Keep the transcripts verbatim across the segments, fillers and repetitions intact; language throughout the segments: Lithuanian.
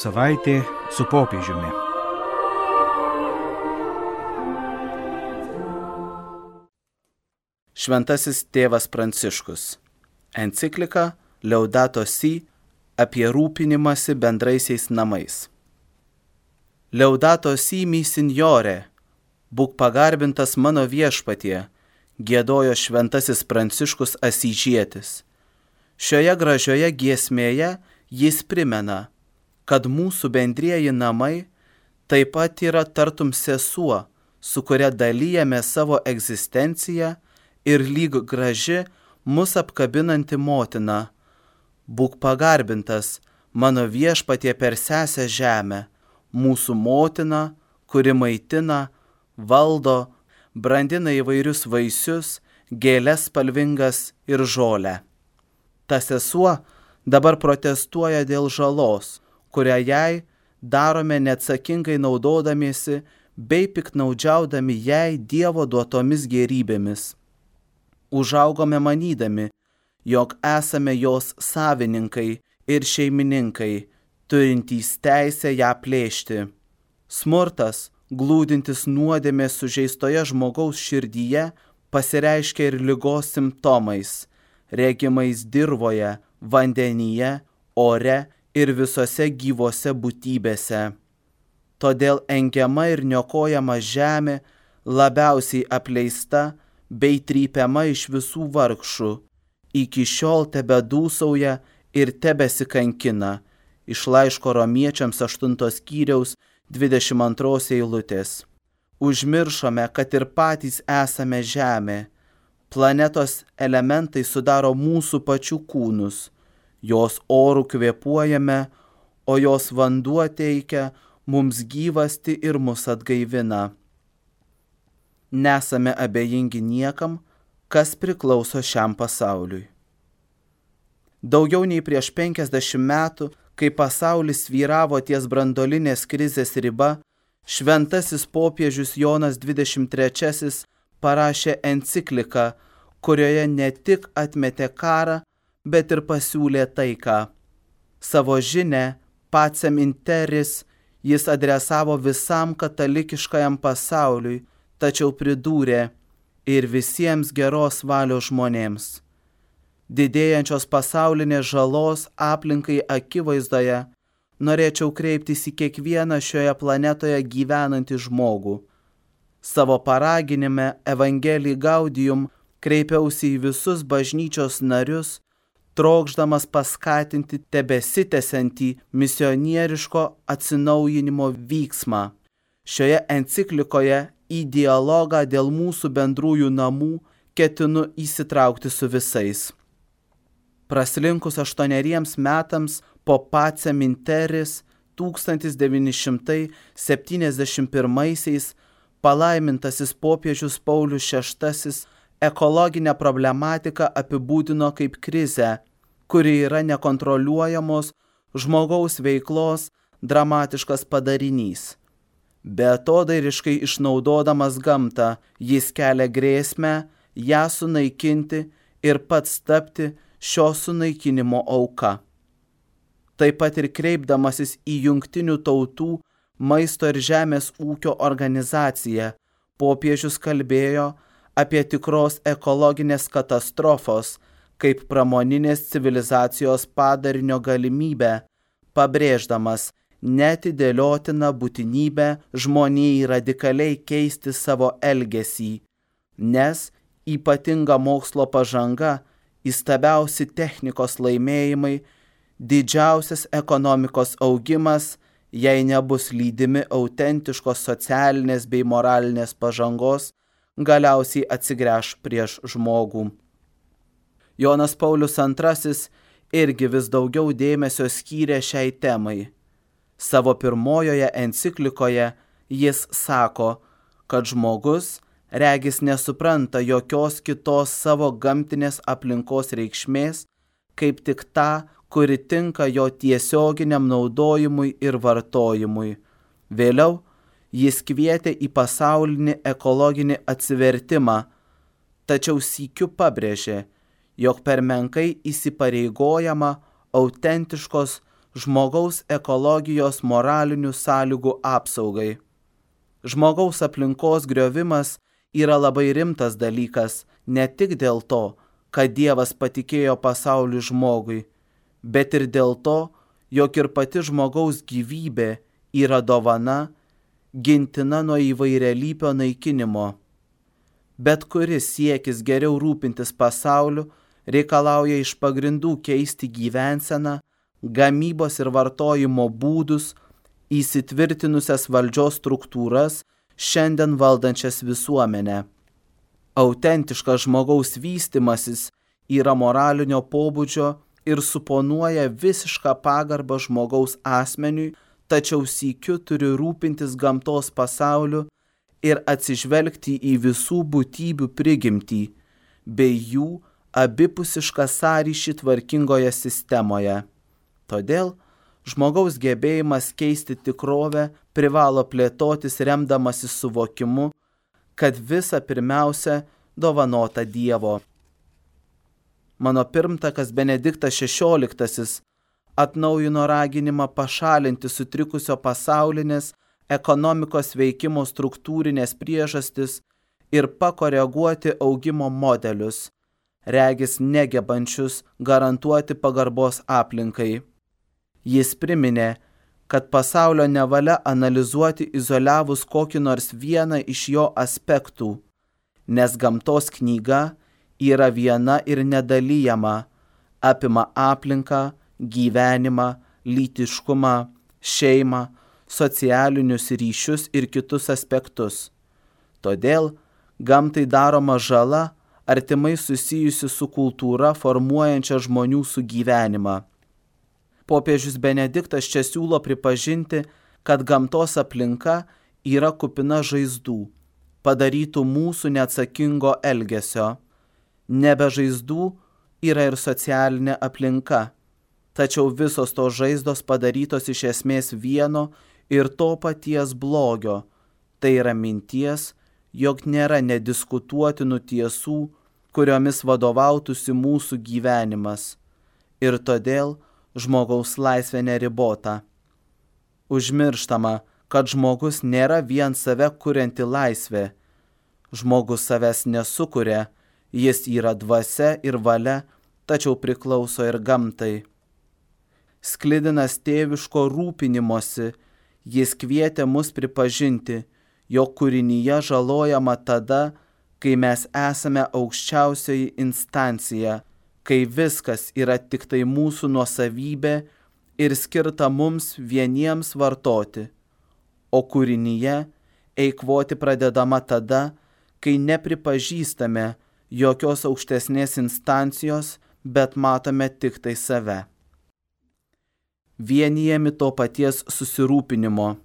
Savaitė su popiežiumi. Šventasis tėvas Pranciškus. Enciklika Laudato Si apie rūpinimąsi bendraisiais namais. Laudato Si mi signore, būk pagarbintas mano viešpatie, giedojo šventasis Pranciškus Asyžietis. Šioje gražioje giesmėje jis primena, kad mūsų bendrieji namai taip pat yra tartum sesuo, su kuria dalyjame savo egzistenciją ir lyg graži mus apkabinanti motina. Būk pagarbintas, mano viešpatie per sesę žemę, mūsų motina, kuri maitina, valdo, brandina įvairius vaisius, gėles spalvingas ir žolę. Ta sesuo dabar protestuoja dėl žalos, kurią jai darome neatsakingai naudodamiesi bei piktnaudžiaudami jai Dievo duotomis gėrybėmis. Užaugome manydami, jog esame jos savininkai ir šeimininkai, turintys teisę ją plėšti. Smurtas, glūdintis nuodėmės sužeistoje žmogaus širdyje, pasireiškia ir ligos simptomais, regimais dirvoje, vandenyje, ore ir visose gyvose būtybėse. Todėl engiama ir niokojama žemė labiausiai apleista bei trypiama iš visų vargšų, iki šiol tebedūsauja ir tebesikankina. Iš laiško Romiečiams aštuntos skyriaus dvidešimt antros eilutės. Užmiršome, kad ir patys esame žemė. Planetos elementai sudaro mūsų pačių kūnus. Jos orų kvėpuojame, o jos vanduo teikia mums gyvastį ir mus atgaivina. Nesame abejingi niekam, kas priklauso šiam pasauliui. Daugiau nei prieš penkiasdešimt metų, kai pasaulis svyravo ties branduolinės krizės riba, šventasis popiežius Jonas dvidešimt trečiasis parašė encikliką, kurioje ne tik atmetė karą, bet ir pasiūlė taiką. Savo žinią Pacem in Terris jis adresavo visam katalikiškajam pasauliui, tačiau pridūrė ir visiems geros valios žmonėms. Didėjančios pasaulinės žalos aplinkai akivaizdoje norėčiau kreiptis į kiekvieną šioje planetoje gyvenantį žmogų. Savo paraginime Evangelii Gaudium kreipiausi į visus bažnyčios narius, trokšdamas paskatinti tebesitęsiantį misionieriško atsinaujinimo vyksmą. Šioje enciklikoje į dialogą dėl mūsų bendrųjų namų ketinu įsitraukti su visais. Praslinkus aštuoneriems metams po Pacem in Terris tūkstantis devyni šimtai septyniasdešimt pirmaisiais palaimintasis popiežius Paulius šeštasis ekologinę problematiką apibūdino kaip krizę, kuri yra nekontroliuojamos žmogaus veiklos dramatiškas padarinys. Beatodairiškai išnaudodamas gamtą, jis kelia grėsmę ją sunaikinti ir pats tapti šio sunaikinimo auka. Taip pat ir kreipdamasis į Jungtinių tautų maisto ir žemės ūkio organizaciją, popiežius kalbėjo apie tikros ekologinės katastrofos kaip pramoninės civilizacijos padarinio galimybę, pabrėždamas neatidėliotiną būtinybę žmonijai radikaliai keisti savo elgesį, nes ypatinga mokslo pažanga, įstabiausi technikos laimėjimai, didžiausias ekonomikos augimas, jei nebus lydimi autentiškos socialinės bei moralinės pažangos, galiausiai atsigręš prieš žmogų. Jonas Paulius antrasis irgi vis daugiau dėmesio skyrė šiai temai. Savo pirmojoje enciklikoje jis sako, kad žmogus regis nesupranta jokios kitos savo gamtinės aplinkos reikšmės, kaip tik tą, kuri tinka jo tiesioginiam naudojimui ir vartojimui. Vėliau jis kvietė į pasaulinį ekologinį atsivertimą, tačiau sykiu pabrėžė, jog per menkai įsipareigojama autentiškos žmogaus ekologijos moralinių sąlygų apsaugai. Žmogaus aplinkos griovimas yra labai rimtas dalykas ne tik dėl to, kad Dievas patikėjo pasaulį žmogui, bet ir dėl to, jog ir pati žmogaus gyvybė yra dovana, gintina nuo įvairialypio naikinimo. Bet kuris siekis geriau rūpintis pasauliu reikalauja iš pagrindų keisti gyvenseną, gamybos ir vartojimo būdus, įsitvirtinusias valdžios struktūras, šiandien valdančias visuomenę. Autentiškas žmogaus vystimasis yra moralinio pobūdžio ir suponuoja visišką pagarbą žmogaus asmeniui, tačiau sykiu turi rūpintis gamtos pasauliu ir atsižvelgti į visų būtybių prigimtį, bei jų abipusišką sąryšį tvarkingoje sistemoje. Todėl žmogaus gebėjimas keisti tikrovę privalo plėtotis remdamasis suvokimu, kad visa pirmiausia dovanota Dievo. Mano pirmtakas Benediktas šešioliktasis atnaujino raginimą pašalinti sutrikusio pasaulinės ekonomikos veikimo struktūrinės priežastis ir pakoreguoti augimo modelius, regis negebančius garantuoti pagarbos aplinkai. Jis priminė, kad pasaulio nevalia analizuoti izoliavus kokį nors vieną iš jo aspektų, nes gamtos knyga yra viena ir nedalijama, apima aplinką, gyvenimą, lytiškumą, šeimą, socialinius ryšius ir kitus aspektus. Todėl gamtai daroma žala artimai susijusi su kultūra formuojančia žmonių sugyvenimą. Popiežius Benediktas čia siūlo pripažinti, kad gamtos aplinka yra kupina žaizdų, padarytų mūsų neatsakingo elgesio. Nebe žaizdų yra ir socialinė aplinka, tačiau visos tos žaizdos padarytos iš esmės vieno ir to paties blogio, tai yra minties, jog nėra nediskutuotinų tiesų, kuriomis vadovautųsi mūsų gyvenimas, ir todėl žmogaus laisvė neribota. Užmirštama, kad žmogus nėra vien save kurianti laisvė. Žmogus savęs nesukuria, jis yra dvasia ir valia, tačiau priklauso ir gamtai. Sklidinas tėviško rūpinimosi, jis kvietė mus pripažinti, jog kūrinyje žalojama tada, kai mes esame aukščiausioji instancija, kai viskas yra tik tai mūsų nuosavybė ir skirta mums vieniems vartoti, o kūrinyje eikvoti pradedama tada, kai nepripažįstame jokios aukštesnės instancijos, bet matome tik tai save. Vienijami to paties susirūpinimo.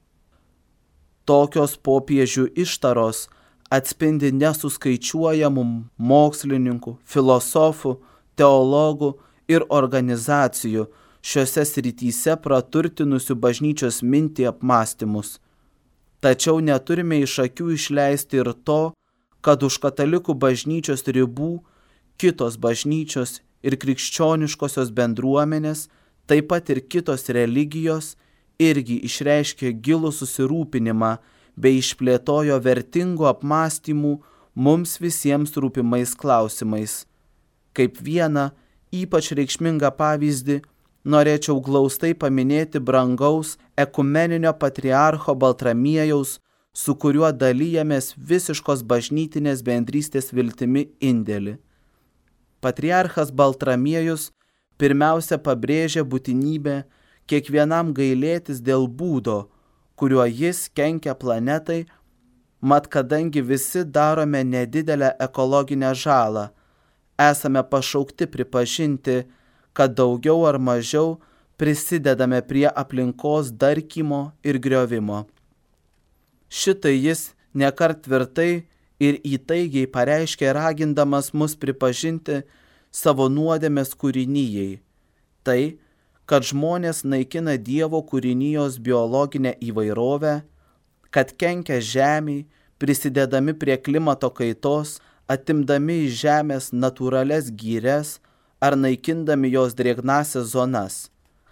Tokios popiežių ištaros atspindi nesuskaičiuojamų mokslininkų, filosofų, teologų ir organizacijų šiuose srityse praturtinusių bažnyčios mintį apmąstymus. Tačiau neturime iš akių išleisti ir to, kad už katalikų bažnyčios ribų kitos bažnyčios ir krikščioniškosios bendruomenės, taip pat ir kitos religijos, irgi išreiškė gilų susirūpinimą bei išplėtojo vertingų apmąstymų mums visiems rūpimais klausimais. Kaip vieną ypač reikšmingą pavyzdį norėčiau glaustai paminėti brangaus ekumeninio patriarcho Baltramiejaus, su kuriuo dalyjamės visiškos bažnytinės bendrystės viltimi indėlį. Patriarchas Baltramiejus pirmiausia pabrėžė būtinybę kiekvienam gailėtis dėl būdo, kuriuo jis kenkia planetai, mat kadangi visi darome nedidelę ekologinę žalą, esame pašaukti pripažinti, kad daugiau ar mažiau prisidedame prie aplinkos darkymo ir griovimo. Šitai jis nekart tvirtai ir įtaigiai pareiškė ragindamas mus pripažinti savo nuodėmės kūrinijai. Tai, kad žmonės naikina Dievo kūrinijos biologinę įvairovę, kad kenkia žemei, prisidedami prie klimato kaitos, atimdami iš žemės natūrales gyres ar naikindami jos drėgnasias zonas,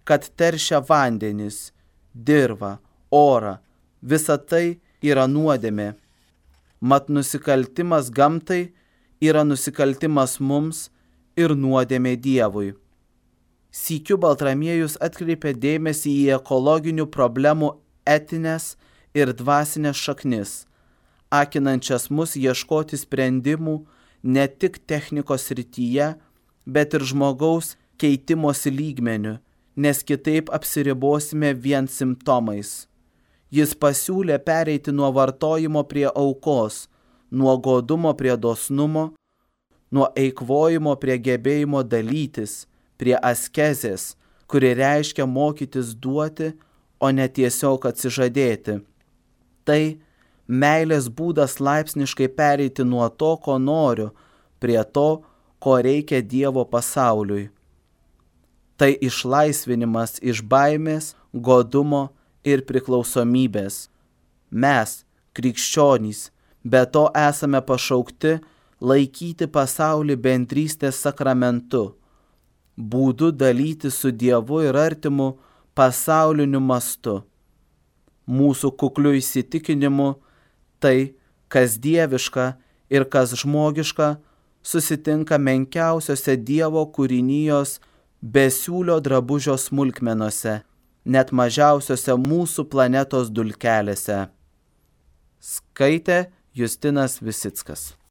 kad teršia vandenis, dirvą, orą. Visa tai yra nuodėmė. Mat nusikaltimas gamtai yra nusikaltimas mums ir nuodėmė Dievui. Sykiu Baltramiejus atkreipė dėmesį į ekologinių problemų etinės ir dvasinės šaknis, akinančias mus ieškoti sprendimų ne tik technikos srityje, bet ir žmogaus keitimosi lygmeniu, nes kitaip apsiribosime vien simptomais. Jis pasiūlė pereiti nuo vartojimo prie aukos, nuo godumo prie dosnumo, nuo eikvojimo prie gebėjimo dalytis, prie askezės, kuri reiškia mokytis duoti, o ne tiesiog atsižadėti. Tai meilės būdas laipsniškai pereiti nuo to, ko noriu, prie to, ko reikia Dievo pasauliui. Tai išlaisvinimas iš baimės, godumo ir priklausomybės. Mes, krikščionys, be to esame pašaukti laikyti pasaulį bendrystės sakramentu, būdu dalyti su Dievu ir artimu pasauliniu mastu. Mūsų kukliu įsitikinimu tai, kas dieviška ir kas žmogiška, susitinka menkiausiose Dievo kūrinijos besiūlio drabužio smulkmenose, net mažiausiose mūsų planetos dulkelėse. Skaitė Justinas Visickas.